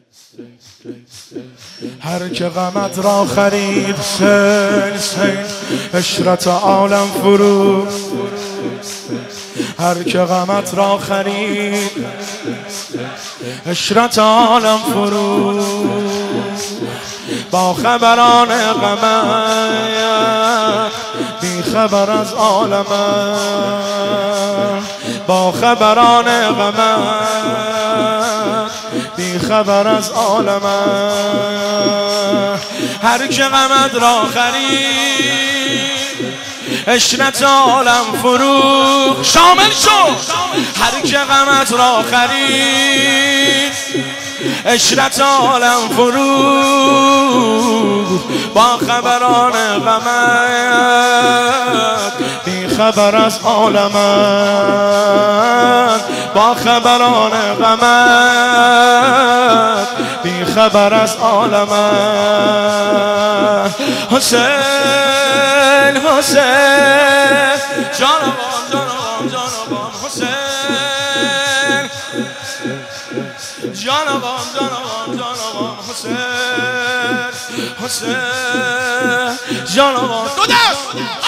هر که غمت را خرید حسین عشرت عالم فرو. هر که غمت را خرید عشرت عالم فرو. با خبران غمت بی خبر از عالمت. با خبران غمت بی خبر از عالمت. هر که غمت را خرید عشرت عالم فروخت. شامل شو. هر که غمت را خرید عشرت عالم فروخت. با خبران غمت بی خبر از عالمت. با خبران غمت بی خبر از عالمت. حسین حسین جانوان جانوان جانوان حسین جانوان جانوان جانوان حسین حسین جانوان دو دست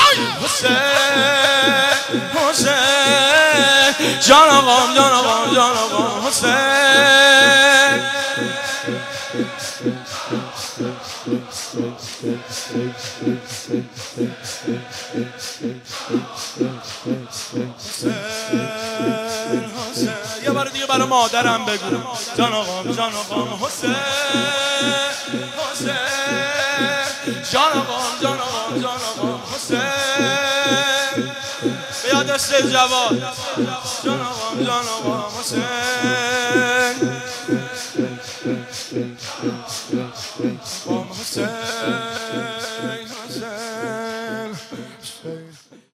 حسین حسین جانوان جانوان جانوان حسین. یه بار دیگه برای مادرم بگو. جان آقام جان آقام حسین حسین جان آقام جان آقام جان آقام حسین. بیا دست جواد جان آقام جان آقام حسین حسین حسین.